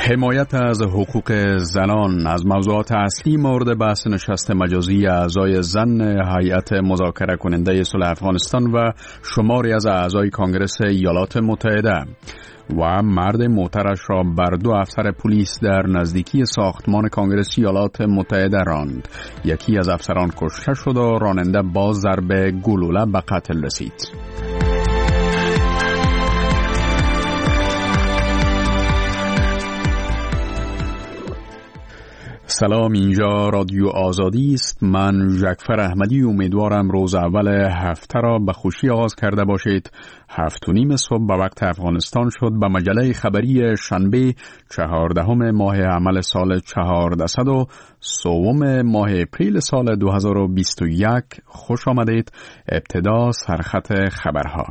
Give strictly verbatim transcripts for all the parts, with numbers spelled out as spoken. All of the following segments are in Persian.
حمایت از حقوق زنان از موضوعات اصلی مورد بحث نشست مجازی اعضای زن هیئت مذاکره کننده صلح افغانستان و شماری از اعضای کانگرس ایالات متحده و مرد معترض را بر دو افسر پلیس در نزدیکی ساختمان کانگرس ایالات متحده راند. یکی از افسران کشته شد و راننده با ضربه گلوله به قتل رسید. سلام، اینجا رادیو آزادی است. من جعفر احمدی امیدوارم روز اول هفته را به خوشی آغاز کرده باشید. هفت و نیم صبح به وقت افغانستان شد. به مجله خبری شنبه چهاردهم ماه عمل سال چهاردهصد و سوم ماه اپریل سال دو هزار و بیست و یک خوش آمدید. ابتدا سرخط خبرها.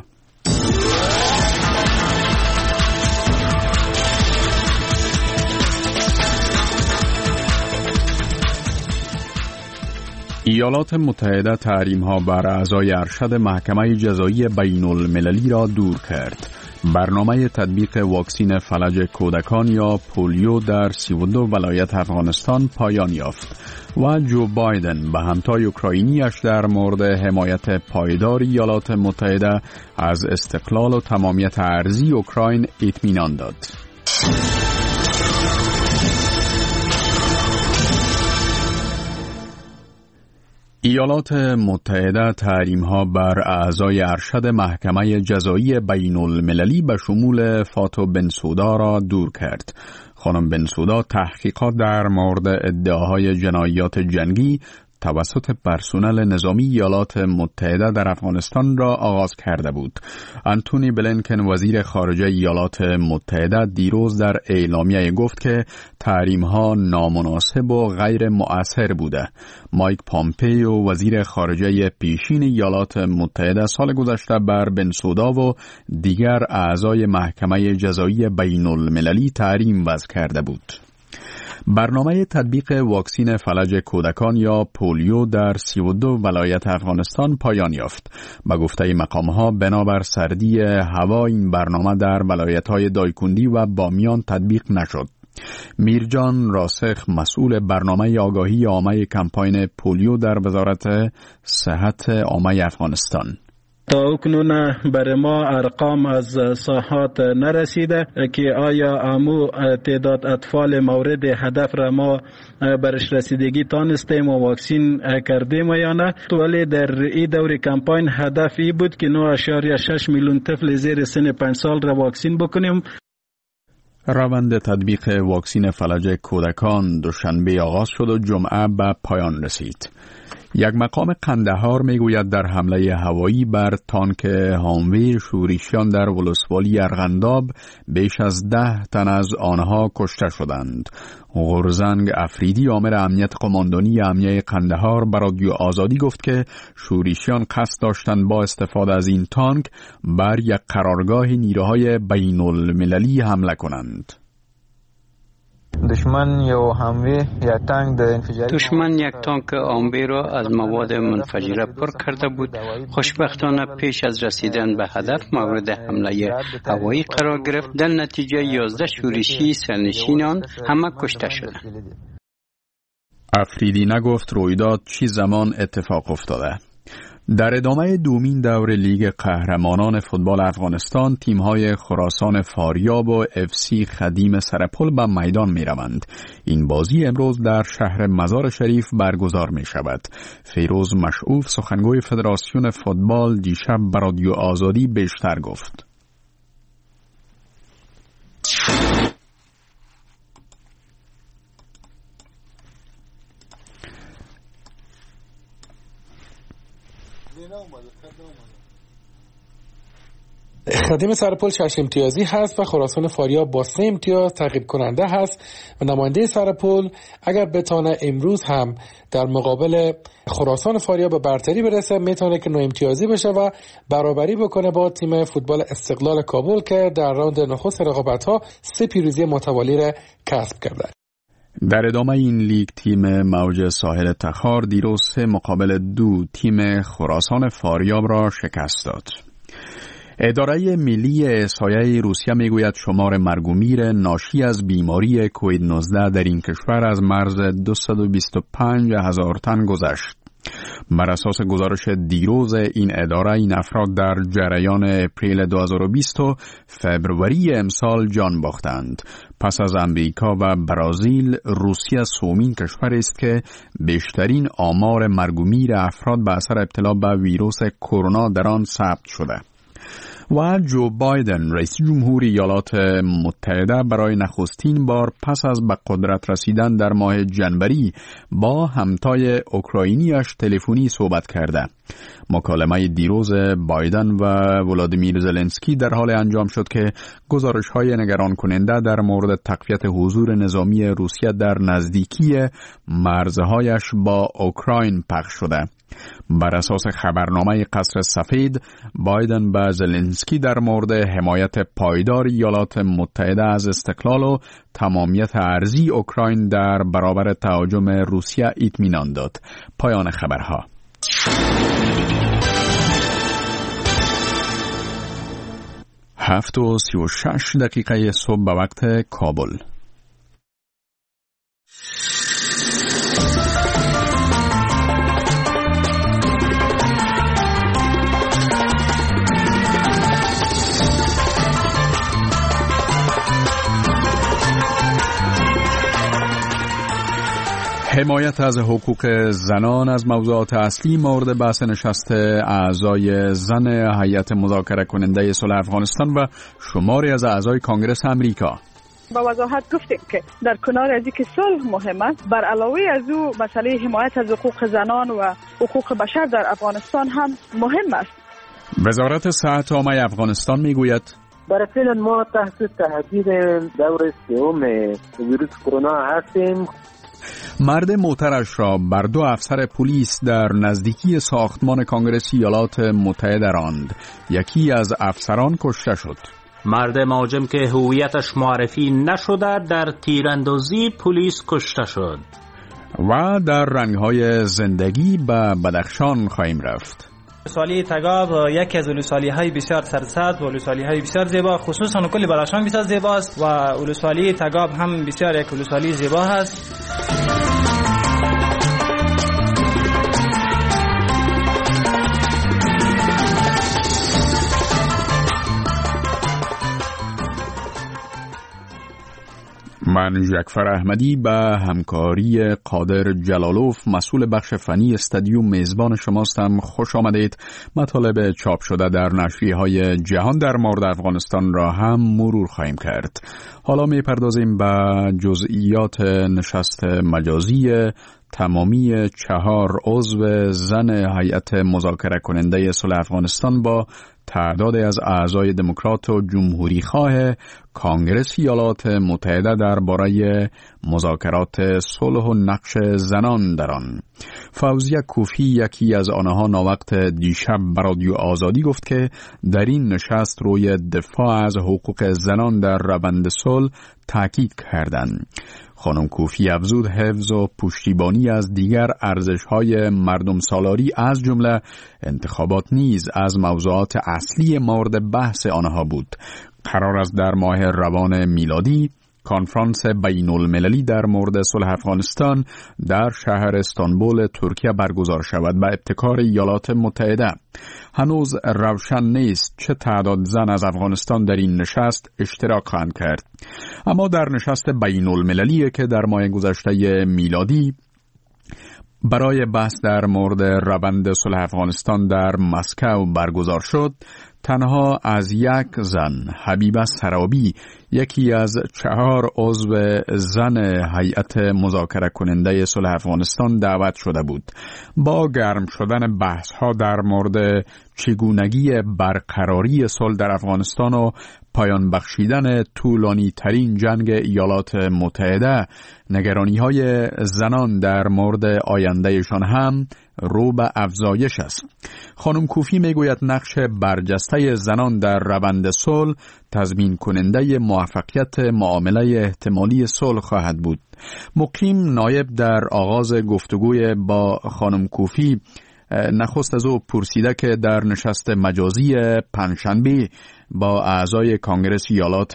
ایالات متحده تحریم‌ها بر اعضای ارشد محکمه جزایی بین المللی را دور کرد. برنامه تطبیق واکسین فلج کودکان یا پولیو در سی و دو ولایت افغانستان پایان یافت و جو بایدن به همتای اوکراینیش در مورد حمایت پایدار ایالات متحده از استقلال و تمامیت ارضی اوکراین اطمینان داد. ایالات متحده تحریم‌ها بر اعضای ارشد محکمه جزایی بین المللی به شمول فاتو بنسودا را دور کرد. خانم بنسودا تحقیقات در مورد ادعاهای جنایات جنگی توسط پرسنل نظامی ایالات متحده در افغانستان را آغاز کرده بود. آنتونی بلینکن وزیر خارجه ایالات متحده دیروز در اعلامیه گفت که تحریم‌ها نامناسب و غیر مؤثر بوده. مایک پامپیو وزیر خارجه پیشین ایالات متحده سال گذشته بر بنسودا و دیگر اعضای محکمه جزایی بین المللی تحریم وضع کرده بود. برنامه تطبیق واکسین فلج کودکان یا پولیو در سی و دو ولایت افغانستان پایان یافت. به گفته مقام‌ها بنابر سردی هوا این برنامه در ولایت‌های دایکندی و بامیان تطبیق نشد. میرجان راسخ مسئول برنامه آگاهی عامه کمپاین پولیو در وزارت صحت عامه افغانستان: تا اکنون بر ما ارقام از ساحات نرسیده که آیا امو تعداد اطفال مورد هدف را ما برش رسیدگی تانستیم و واکسین کردیم یا نه. ولی در این دور کمپاین هدفی بود که نه اشاریه شش میلیون طفل زیر سن پنج سال را واکسین بکنیم. روند تطبیق واکسین فلج کودکان دوشنبه آغاز شد و جمعه به پایان رسید. یک مقام قندهار میگوید در حمله هوایی بر تانک هاموی شورشیان در ولسوالی ارغنداب بیش از ده تن از آنها کشته شدند. غرزنگ افریدی آمر امنیت قماندانی امنیه قندهار به رادیو آزادی گفت که شورشیان قصد داشتند با استفاده از این تانک بر یک قرارگاه نیروهای بین المللی حمله کنند. دشمن یو هاموی یا تانک د انفجاری دشمن یک تانک آمبی را از مواد منفجره پر کرده بود. خوشبختانه پیش از رسیدن به هدف مورد حمله هوایی قرار گرفت. در نتیجه یازده شورشی سرنشینان همه کشته شدند. افریدی نگفت رویداد چی زمان اتفاق افتاده. در ادامه دومین دور لیگ قهرمانان فوتبال افغانستان تیم‌های خراسان فاریاب و اف سی خدیم سرپل به میدان می‌روند. این بازی امروز در شهر مزار شریف برگزار می‌شود. فیروز مشعوف سخنگوی فدراسیون فوتبال دیشب به رادیو آزادی بیشتر گفت. خدیم سرپل شش امتیازی هست و خراسان فاریاب با سه امتیاز تعقیب کننده هست و نماینده سرپل اگر بتانه امروز هم در مقابل خراسان فاریاب به برتری برسه میتونه که نه امتیازی بشه و برابری بکنه با تیم فوتبال استقلال کابل که در راند نخست رقابت‌ها سه پیروزی متوالی را کسب کرده. در ادامه این لیگ تیم موج ساحل تخار دیروز سه مقابل دو تیم خراسان فاریاب را شکست داد. اداره ملی احصایه روسیه میگوید شمار مرگ و میر ناشی از بیماری کووید نوزده در این کشور از مرز دویست و بیست و پنج هزار تن گذشت. بر اساس گزارش دیروز این اداره، این افراد در جریان اپریل دو هزار و بیست و فبروری امسال جان باختند. پس از امریکا و برزیل، روسیه سومین کشور است که بیشترین آمار مرگ و میر افراد به اثر ابتلا به ویروس کرونا در آن ثبت شده. و جو بایدن رئیس جمهور ایالات متحده برای نخستین بار پس از به قدرت رسیدن در ماه جنوری با همتای اوکراینیش تلفنی صحبت کرده. مکالمه دیروز بایدن و ولادیمیر زلنسکی در حال انجام شد که گزارش‌های نگران کننده در مورد تقویت حضور نظامی روسیه در نزدیکی مرزهایش با اوکراین پخش شده. بر اساس خبرنامه قصر سفید، بایدن به زلنسکی در مورد حمایت پایدار ایالات متحده از استقلال و تمامیت ارضی اوکراین در برابر تهاجم روسیه اطمینان داد. پایان خبرها. هفت و سی و شش دقیقه صبح به وقت کابل. حمایت از حقوق زنان از موضوعات اصلی مورد بحث نشست اعضای زن هیئت مذاکره کننده صلح افغانستان و شماری از اعضای کانگرس امریکا. با وضاحت گفتیم که در کنار از اینکه صلح مهم است، بر علاوه از او مسئله حمایت از حقوق زنان و حقوق بشر در افغانستان هم مهم است. وزارت صحت عامه افغانستان میگوید برای فعلا ما تحت تهدید دور سوم ویروس کرونا هستیم. مرد معترض را بر دو افسر پلیس در نزدیکی ساختمان کانگرس ایالات متحده راند. یکی از افسران کشته شد. مرد مهاجم که هویتش معرفی نشده در تیراندازی پلیس کشته شد. و در رنگ‌های زندگی به بدخشان خواهیم رفت. ولسوالی تگاب یکی از ولسوالی‌های بسیار سرسبز و ولسوالی‌های بسیار زیبا، خصوصا کل بدخشان بسیار زیباست و ولسوالی تگاب هم بسیار یک ولسوالی زیبا است. من جعفر احمدی به همکاری قادر جلالوف مسئول بخش فنی استادیوم میزبان شماستم. خوش آمدید. مطالب چاپ شده در نشریه‌های جهان در مورد افغانستان را هم مرور خواهیم کرد. حالا میپردازیم به جزئیات نشست مجازی تمامی چهار عضو زن هیئت مذاکره کننده صلح افغانستان با تعدادی از اعضای دموکرات و جمهوری خواه کانگرس ایالات متحده درباره مذاکرات صلح و نقش زنان در آن. فوزیه کوفی یکی از آنها ناوقت دیشب به رادیو آزادی گفت که در این نشست روی دفاع از حقوق زنان در روند صلح تاکید کردند. خانم کوفی افزود حفظ و پشتیبانی از دیگر ارزش‌های مردم سالاری از جمله انتخابات نیز از موضوعات اصلی مورد بحث آنها بود. قرار است در ماه روان میلادی کنفرانس بین المللی در مورد صلح افغانستان در شهر استانبول ترکیه برگزار شود به ابتکار ایالات متحده. هنوز روشن نیست چه تعداد زن از افغانستان در این نشست اشتراک خواهند کرد. اما در نشست بین المللی که در ماه گذشته میلادی برای بحث در مورد روند صلح افغانستان در مسکو برگزار شد، تنها از یک زن، حبیبه سرابی، یکی از چهار عضو زن هیئت مذاکره کننده صلح افغانستان دعوت شده بود. با گرم شدن بحث ها در مورد چگونگی برقراری صلح در افغانستان و پایان بخشیدن طولانی ترین جنگ ایالات متحده، نگرانی های زنان در مورد آیندهشان هم رو به افزایش است. خانم کوفی میگوید نقش برجسته زنان در روند صلح تضمین کننده موفقیت معامله احتمالی صلح خواهد بود. مقیم نایب در آغاز گفتگوی با خانم کوفی نخست از او پرسیده که در نشست مجازی پنجشنبه با اعضای کانگرس ایالات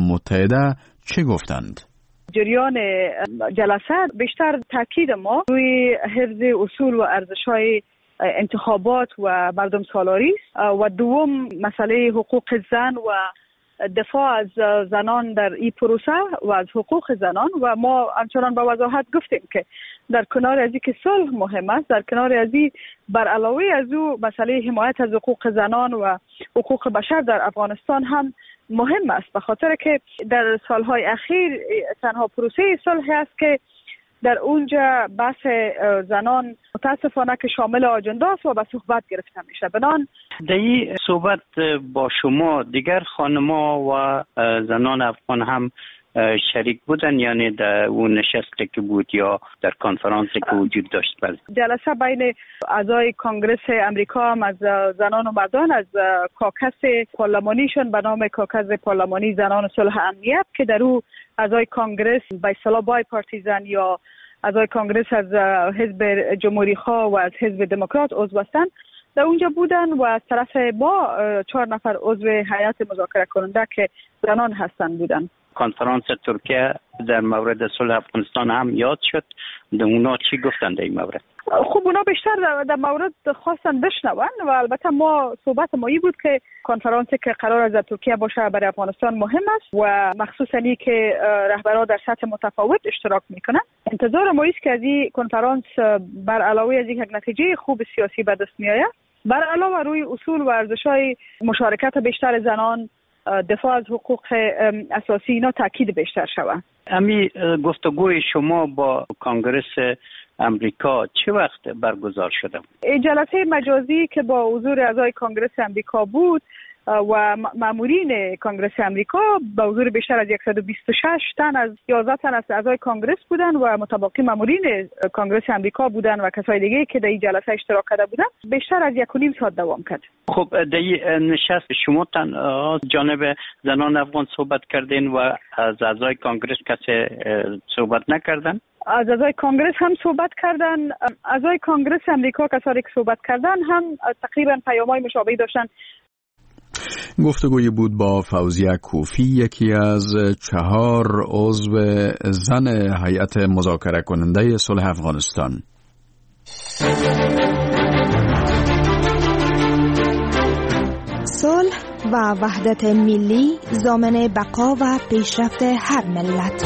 متحده چه گفتند؟ جریان جلسه بیشتر تاکید ما روی حفظ اصول و ارزش‌های انتخابات و مردم سالاری و دوم مسئله حقوق زن و دفاع از زنان در این پروسه و از حقوق زنان و ما همچنان با وضاحت گفتیم که در کنار از اینکه صلح مهم است، در کنار از این بر علاوه از او مسئله حمایت از حقوق زنان و حقوق بشر در افغانستان هم مهم است، به خاطر که در سالهای اخیر تنها پروسه صلح است که در اونجا بحث زنان متاسفانه که شامل آجنده است و به صحبت گرفته میشه. بنان در این صحبت با شما دیگر خانما و زنان افغان هم شریک بودن، یعنی در اون نشستی که بود یا در کنفرانسی که وجود داشت؟ بله. جلسه بین اعضای کانگرس امریکا هم از زنان و مردان از کاکس پارلمانیشون به نام کاکس پارلمانی زنان صلح امنیت که در او اعضای کانگرس به اصطلاح بای پارتیزن یا اعضای کانگرس از حزب جمهوری خواه و از حزب دموکرات عضو هستند در اونجا بودن و از طرف ما چهار نفر عضو هیئت مذاکره کننده که زنان هستند بودن. کنفرانس ترکیه در مورد صلح افغانستان هم یاد شد. در اونا چی گفتن در این مورد؟ خب اونا بیشتر در, در مورد خواستن بشنون و البته ما صحبت مایی بود که کنفرانسی که قرار است در ترکیه باشه برای افغانستان مهم است و مخصوصا این که رهبران در سطح متفاوت اشتراک میکنن. انتظار ما است که از این کنفرانس بر علاوه از یک نتیجه خوب سیاسی به دست میآید، بر علاوه روی اصول و ارزش‌های مشارکت بیشتر زنان، دفاع از حقوق اساسی اینا تاکید بیشتر شود. امی گفتگوی شما با کانگرس امریکا چه وقت برگزار شده؟ جلسه مجازی که با حضور اعضای کانگرس امریکا بود و مامورین کانگرس امریکا با حضور بیشتر از صد و بیست و شش تن از یازده تن از اعضای کانگرس بودن و متباقی مامورین کانگرس امریکا بودن و کسای دیگه که در این جلسه اشتراک کرده بودن بیشتر از یک و نیم ساعت دوام کرد. خب در این نشست شما تن جانب زنان افغان صحبت کردین و از اعضای کانگرس کسی صحبت نکردن؟ از اعضای کانگرس هم صحبت کردن. اعضای کانگرس امریکا کسایی که صحبت کردن هم تقریبا پیام‌های مشابهی داشتن. گفتگوی بود با فوزیه کوفی، یکی از چهار عضو زن هیئت مذاکره کننده صلح افغانستان. صلح و وحدت ملی ضامن بقا و پیشرفت هر ملت.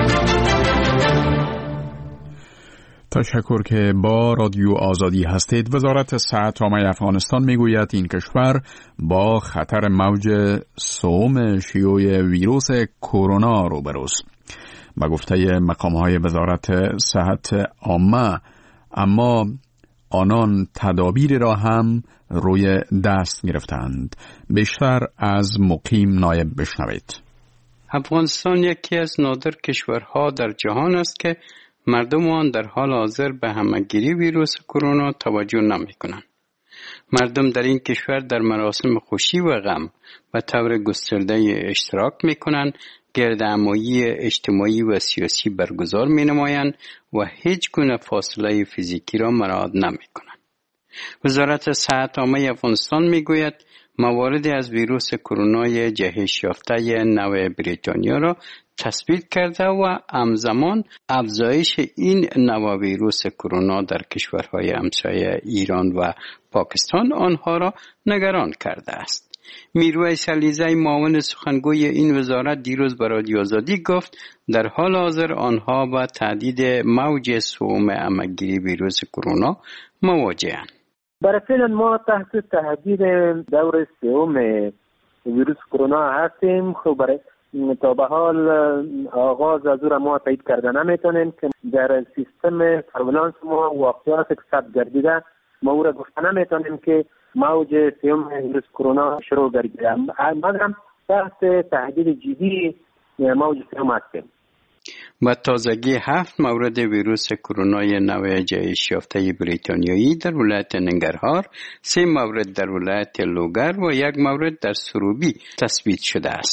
تشکر که با رادیو آزادی هستید. وزارت صحت عامه افغانستان میگوید این کشور با خطر موج سوم شیوع ویروس کرونا روبروست. با گفته مقام‌های وزارت صحت عامه، اما آنان تدابیر را هم روی دست گرفتند. بیشتر از مقیم نایب بشنوید. افغانستان یکی از نادر کشورها در جهان است که مردم آن در حال حاضر به همگیری ویروس کرونا توجه نمی کنند. مردم در این کشور در مراسم خوشی و غم و طور گسترده اشتراک می کنند، گردهمایی اجتماعی و سیاسی برگزار می نمایند و هیچ گونه فاصله فیزیکی را مراعات نمی کنند. وزارت صحت عامه افغانستان می گوید مواردی از ویروس کرونا جهش یافته نو بریتانیا را تثبیت کرده و همزمان افزایش این نو ویروس کرونا در کشورهای همسایه ایران و پاکستان آنها را نگران کرده است. میرویس علیزی معاون سخنگوی این وزارت دیروز به رادیو آزادی گفت در حال حاضر آنها با تهدید موج سوم همگیری ویروس کرونا مواجه‌اند. برای فعلا ما تحت تهدید دور سوم ویروس کرونا هستیم. خب برای تا به حال آغاز از او را ما تایید کرده نمیتونیم که در سیستم سرولانس ما واقعیات ثبت گردیده ما او را گفته نمیتونیم که موج سوم ویروس کرونا شروع گردیده، مگر تحت تهدید جدی موج سوم هستیم. با تازگی هفت مورد ویروس کرونا نو جهش یافته بریتانیایی در ولایت ننگرهار، سه مورد در ولایت لوگر و یک مورد در سروبی تثبیت شده است.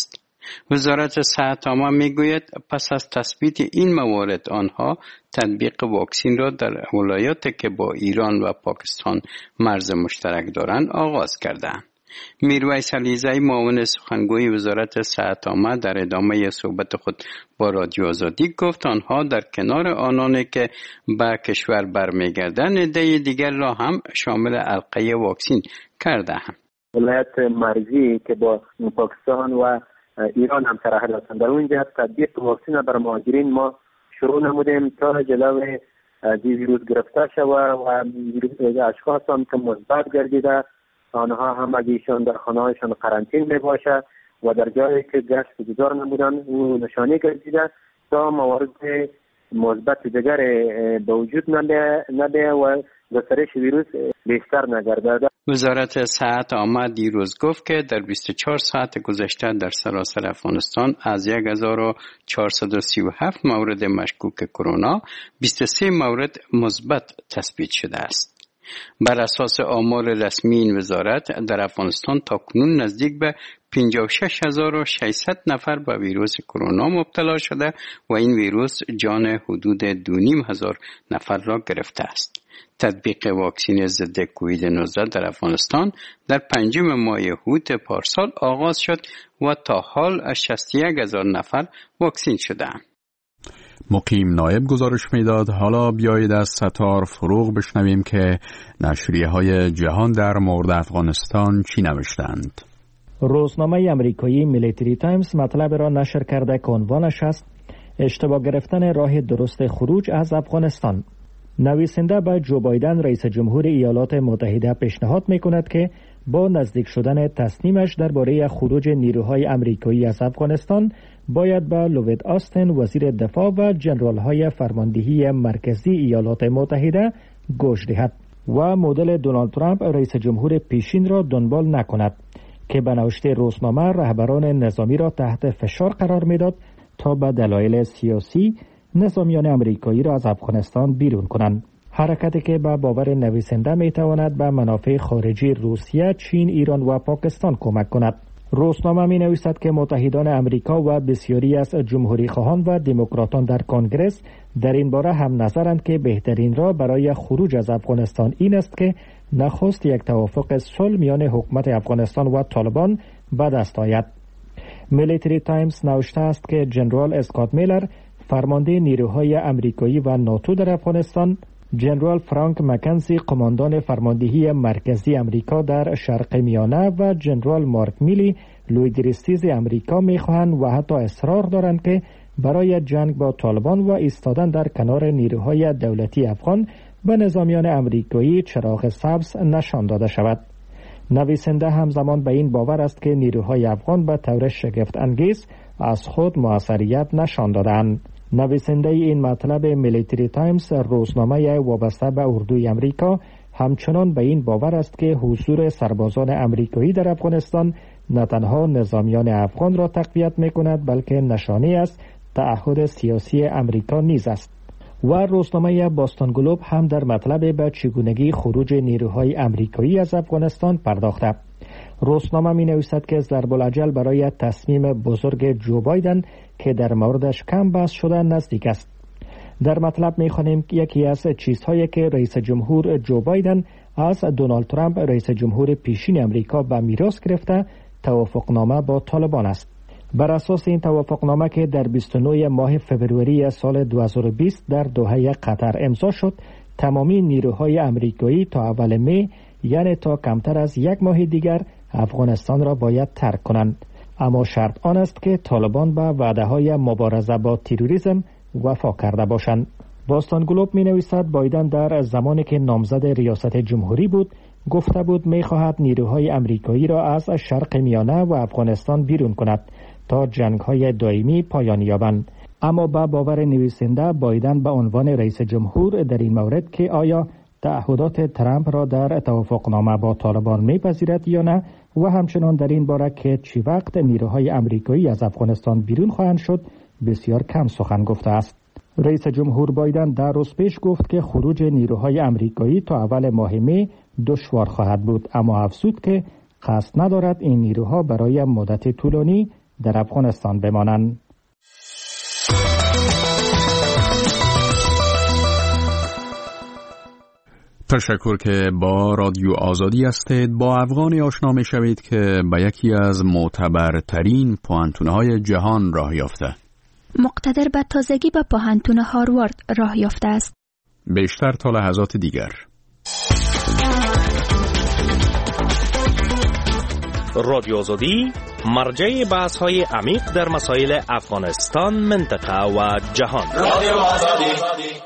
وزارت صحت عامه میگوید پس از تثبیت این موارد آنها تطبیق واکسین را در ولایاتی که با ایران و پاکستان مرز مشترک دارند آغاز کردند. میرویس علیزی معاون سخنگوی وزارت صحت عامه در ادامه صحبت خود با رادیو آزادی گفت آنها در کنار آنانی که به کشور برمیگردند عده دیگر را هم شامل حلقه واکسین کردند. ولایت مرزی که با پاکستان و ایران هم سرحد هستند در اونجا تطبیق واکسین بر مهاجرین ما شروع نمودیم تا جلوی دی ویروس گرفته شود و اشخاص هم که مثبت گردیده آنها هم اگه ایشان در خانه‌هایشان قرنطین می باشه و در جایی که گشت گذار نمودن او نشانی گردیده تا موارد مثبت دیگر به وجود نده و گسترش ویروس بیشتر نگردد. وزارت صحت عامه دیروز گفت که در بیست و چهار ساعت گذشته در سراسر افغانستان از یک هزار و چهارصد و سی و هفت مورد مشکوک کرونا بیست و سه مورد مثبت تثبیت شده است. بر اساس آمار رسمی این وزارت در افغانستان تاکنون نزدیک به پنجاه و شش هزار و ششصد نفر به ویروس کرونا مبتلا شده و این ویروس جان حدود دو و نیم هزار نفر را گرفته است. تطبیق واکسین ضد کووید نوزده در افغانستان در پنجم ماه هوت پارسال آغاز شد و تا حال شصت و یک هزار نفر واکسین شدند. مقیم نایب گزارش میداد. حالا بیایید از ستار فروغ بشنویم که نشریه های جهان در مورد افغانستان چی نوشتند. روزنامه امریکایی میلیتری تایمز مطلب را نشر کرده که عنوانش است اشتباه گرفتن راه درست خروج از افغانستان. نویسنده به جو بایدن رئیس جمهور ایالات متحده پیشنهاد میکند که با نزدیک شدن تصمیمش درباره خروج نیروهای امریکایی از افغانستان باید به لوید آستن وزیر دفاع و جنرال‌های فرماندهی مرکزی ایالات متحده گوش دهد و مدل دونالد ترامپ رئیس جمهور پیشین را دنبال نکند که به نوشته روزنامه رهبران نظامی را تحت فشار قرار میداد تا به دلایل سیاسی نظامیان امریکایی را از افغانستان بیرون کنند. حرکتی که به باور نویسنده میتواند به منافع خارجی روسیه، چین، ایران و پاکستان کمک کند. روزنامه می نویسد که متحدان امریکا و بسیاری از جمهوری خواهان و دموکراتان در کنگرس در این باره هم نظرند که بهترین راه برای خروج از افغانستان این است که نخست یک توافق صلح میان حکومت افغانستان و طالبان به دست آید. میلیتری تایمز نوشته است که جنرال اسکات میلر فرمانده نیروهای امریکایی و ناتو در افغانستان، جنرال فرانک مکنزی قماندان فرماندهی مرکزی امریکا در شرق میانه و جنرال مارک میلی لویدریستیز امریکا میخواهند و حتی اصرار دارند که برای جنگ با طالبان و ایستادن در کنار نیروهای دولتی افغان به نظامیان امریکایی چراغ سبز نشان داده شود. نویسنده همزمان به این باور است که نیروهای افغان به طور شگفت انگیز از خود موثریت نشان دادند. نویسنده این مطلب میلیتری تایمز روزنامه وابسته به اردوی امریکا همچنان به این باور است که حضور سربازان امریکایی در افغانستان نه تنها نظامیان افغان را تقویت می‌کند بلکه نشانه است تعهد سیاسی امریکا نیز است. و روزنامه باستون گلوب هم در مطلب به چگونگی خروج نیروهای امریکایی از افغانستان پرداخته. روزنامه می نویسد که ضرب الاجل برای تصمیم بزرگ جو بایدن که در موردش کم بحث شده نزدیک است. در مطلب می خوانیم یکی از چیزهایی که رئیس جمهور جو بایدن از دونالد ترامپ رئیس جمهور پیشین امریکا به میراث گرفته توافقنامه با طالبان است. بر اساس این توافقنامه که در بیست و نه ماه فوریه سال دو هزار و بیست در دوحه قطر امضا شد، تمامی نیروهای امریکایی تا اول می یعنی تا کمتر از یک ماه دیگر افغانستان را باید ترک کنند. اما شرط آن است که طالبان به وعده‌های مبارزه با تروریسم وفا کرده باشند. باستون گلوب می نویسد بایدن در زمانی که نامزد ریاست جمهوری بود گفته بود می خواهد نیروهای امریکایی را از شرق میانه و افغانستان بیرون کند تا جنگ‌های دائمی پایان یابند. اما با باور نویسنده بایدن به عنوان رئیس جمهور در این مورد که آیا تعهدات ترامپ را در توافقنامه با طالبان میپذیرد یا نه و همچنان در این باره که چی وقت نیروهای امریکایی از افغانستان بیرون خواهند شد بسیار کم سخن گفته است. رئیس جمهور بایدن در روز پیش گفت که خروج نیروهای امریکایی تا اول ماه می دشوار خواهد بود، اما افزود که قصد ندارد این نیروها برای مدت طولانی در افغانستان بمانند. تشکر که با رادیو آزادی هستید. با افغانی آشنا می شوید که به یکی از معتبرترین پوهنتون‌های جهان راه یافته. مقتدر به تازگی به پوهنتون هاروارد راه یافته است. بیشتر تا لحظات دیگر. رادیو آزادی مرجع بحث‌های عمیق در مسائل افغانستان، منطقه و جهان. رادیو آزادی.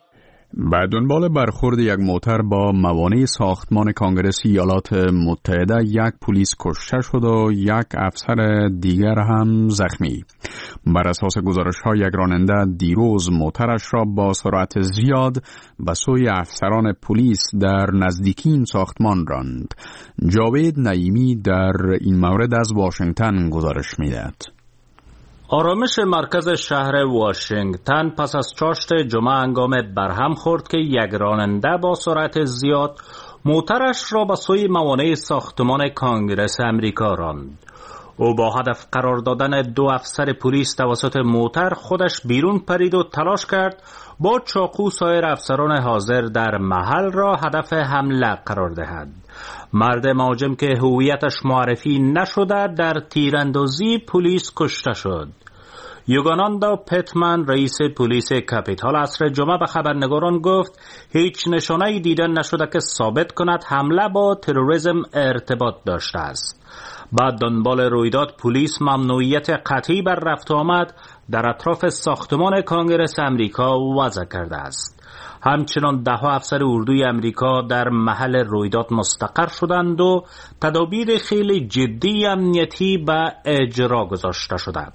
به دنبال برخورد یک موتر با موانع ساختمان کانگرس ایالات متحده یک پلیس کشته شد و یک افسر دیگر هم زخمی. بر اساس گزارش‌ها یک راننده دیروز موترش را با سرعت زیاد به سوی افسران پلیس در نزدیکی این ساختمان راند. جاوید نعیمی در این مورد از واشنگتن گزارش می‌دهد. آرامش مرکز شهر واشنگتن پس از چاشت جمعه هنگام برهم خورد که یک راننده با سرعت زیاد موترش را به سوی موانع ساختمان کانگرس امریکا راند. او با هدف قرار دادن دو افسر پلیس توسط موتر خودش بیرون پرید و تلاش کرد با چاقو سایر افسران حاضر در محل را هدف حمله قرار دهد. مرد مهاجم که هویتش معرفی نشده در تیراندازی پلیس کشته شد. یوگاناندا پتمن رئیس پلیس کاپیتال عصر جمعه به خبرنگاران گفت هیچ نشانه‌ای دیده نشده که ثابت کند حمله با تروریسم ارتباط داشته است. بعد دنبال رویداد پلیس ممنوعیت قطعی بر رفت و آمد در اطراف ساختمان کانگرس امریکا وضع کرده است. همچنان ده ها افسر اردوی امریکا در محل رویداد مستقر شدند و تدابیر خیلی جدی امنیتی به اجرا گذاشته شده.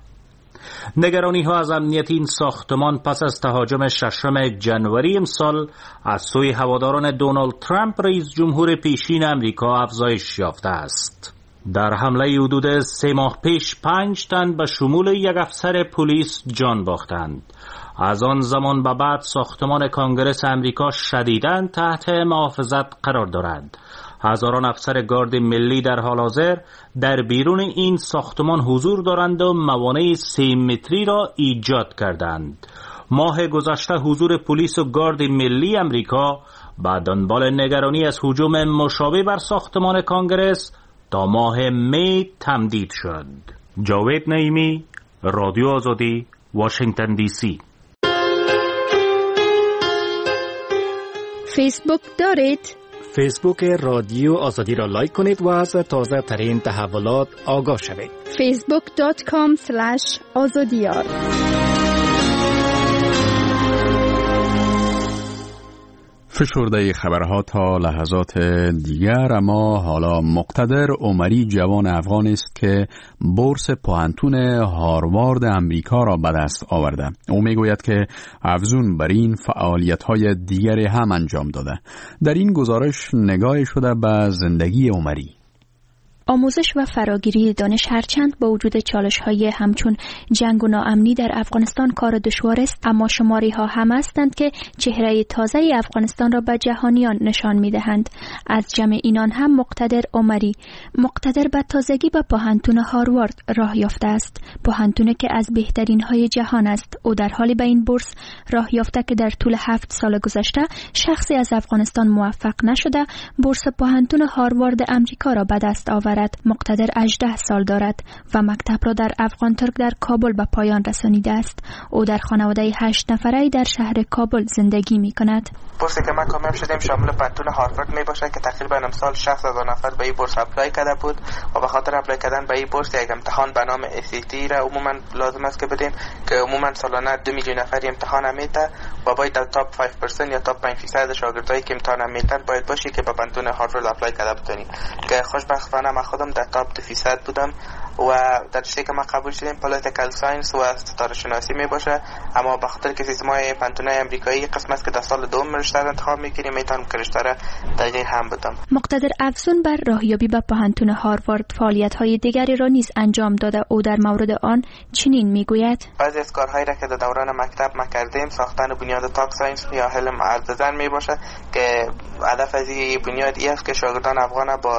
نگرانی ها از امنیت این ساختمان پس از تهاجم ششم جنوری امسال از سوی هواداران دونالد ترامپ رئیس جمهور پیشین امریکا افزایش یافته است. در حمله حدود سه ماه پیش پنج تن به شمول یک افسر پلیس جان باختند. از آن زمان به بعد ساختمان کانگرس امریکا شدیداً تحت محافظت قرار دارد. هزاران افسر گارد ملی در حال حاضر در بیرون این ساختمان حضور دارند و موانع سه متری را ایجاد کردند. ماه گذشته حضور پلیس و گارد ملی امریکا به دنبال نگرانی از هجوم مشابه بر ساختمان کانگرس تا ماه می تمدید شد. جاوید نعیمی، رادیو آزادی، واشنگتن دی سی. فیسبوک دارید؟ فیسبوک رادیو آزادی را لایک کنید و از تازه ترین تحولات آگاه شوید. فیسبوک دات کام اسلش آزادیار. فشرده خبرها تا لحظات دیگر. اما حالا مقتدر عمری جوان افغان است که بورس پوهنتون هاروارد امریکا را به دست آورده. او میگوید که افزون بر این فعالیت‌های دیگری هم انجام داده. در این گزارش نگاه شده به زندگی عمری. آموزش و فراگیری دانش هرچند با وجود چالش‌های همچون جنگ و ناامنی در افغانستان کار دشوار است، اما شماری‌ها هم هستند که چهره تازه افغانستان را به جهانیان نشان می‌دهند. از جمع اینان هم مقتدر عمری. مقتدر به تازگی به پوهنتون هاروارد راه یافته است، پوهنتونی که از بهترین‌های جهان است. او در حالی به این بورس راه یافته که در طول هفت سال گذشته شخصی از افغانستان موفق نشده بورس پوهنتون هاروارد امریکا را به دست آورد. مقتدر هجده سال دارد و مکتب را در افغان ترک در کابل به پایان رسانیده است. او در خانواده هشت نفره در شهر کابل زندگی می کند. بورسی که ما کامیاب شدیم شامل پوهنتون هاروارد می باشه که تقریبا امسال شصت هزار نفر به این بورس اپلای کرده بود و به خاطر اپلای کردن به این بورس یک امتحان به نام ای سی تی را عموما لازم است که بدیم که عموما سالانه دو میلیون نفر امتحان میده و باید در تاپ پنج درصد یا تاپ پنج درصد شاگردایی که امتحان میدن باید باشی که به پوهنتون هاروارد اپلای کرده بتونی. که خوشبختانه ما خودم در تاپ دو درصد بودم و در رشته که ما قبول شدیم پولیتیکال ساینس و ستاره شناسی می باشه، اما به خاطر که سیستمای پوهنتونای امریکایی قسم است که در سال دوم رشته را انتخاب میکنیم میتونم که رشته را تغییر هم بدم. مقتدر افزون بر راهیابی به پوهنتون هاروارد فعالیت‌های دیگری را نیز انجام داده. او در مورد آن چنین میگوید: بعضی از کارهایی را که در دوران مکتب ما کردیم ساختن بنیاد تاک ساینس یا علم ارززن می باشه که هدف از این بنیاد است که شاگردان افغان با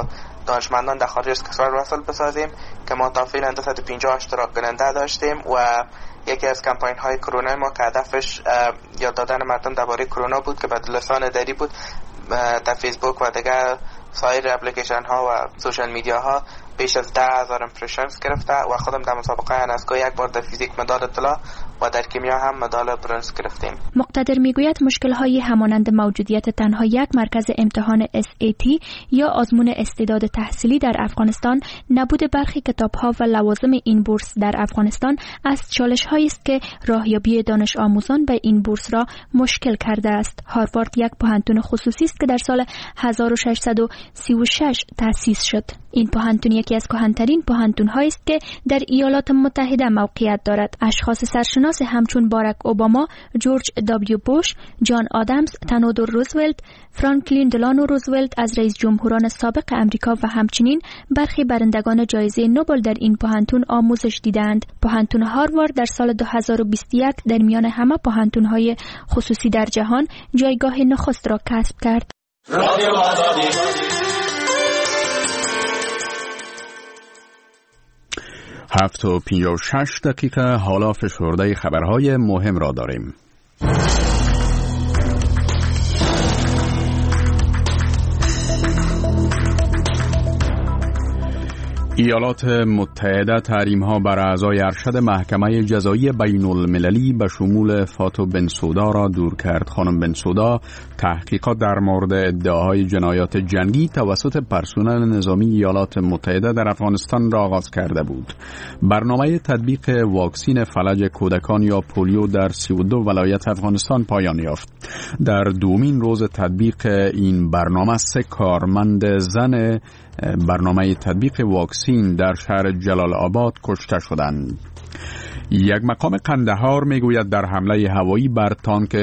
دانشمندان در خارج از کشور وصل بسازیم که ما تا فعلا دویست و پنجاه اشتراک کننده داشتیم و یکی از کمپاین های کرونا ما که هدفش یاد دادن مردم درباره کرونا بود که به لسان دری بود در فیسبوک و دیگر سایر اپلیکیشن ها و سوشال میدیا ها بیش از ده هزار امپرشنز گرفته و خودم در مسابقه انسکو یک بار در فیزیک مدال طلا و در کیمیا هم مدال برنز گرفتیم. مقتدر میگوید مشکل‌های همانند موجودیت تنها یک مرکز امتحان اس ای تی یا آزمون استعداد تحصیلی در افغانستان، نبود برخی کتاب‌ها و لوازم این بورس در افغانستان از چالش‌هایی است که راهیابی دانش آموزان به این بورس را مشکل کرده است. هاروارد یک پوهنتون خصوصی است که در سال هزار و ششصد و سی و شش تأسیس شد. این پوهنتون یکی از کهن‌ترین پوهنتون‌هایی است که در ایالات متحده موقعیت دارد. اشخاص سرشناس همچون باراک اوباما، جورج دبلیو بوش، جان آدمز، تئودور روزولت، فرانکلین دلانو روزولت از رئیس جمهوران سابق امریکا و همچنین برخی برندگان جایزه نوبل در این پوهنتون آموزش دیدند. پوهنتون هاروارد در سال دو هزار و بیست و یک در میان همه پوهنتون‌های خصوصی در جهان جایگاه نخست را کسب کرد. رادیو آزادی. هفت و پنجاه و شش دقیقه حالا فشرده خبرهای مهم را داریم. ایالات متحده تحریم‌ها بر اعضای ارشد محکمه جزایی بین المللی به شمول فاتو بنسودا را دور کرد. خانم بنسودا تحقیقات در مورد ادعاهای جنایات جنگی توسط پرسنل نظامی ایالات متحده در افغانستان را آغاز کرده بود. برنامه تطبیق واکسین فلج کودکان یا پولیو در سی و دو ولایت افغانستان پایان یافت. در دومین روز تطبیق این برنامه سه کارمند زن برنامه تطبیق واکسین در شهر جلال آباد کشته شدند. یک مقام قندهار میگوید در حمله هوایی بر تانک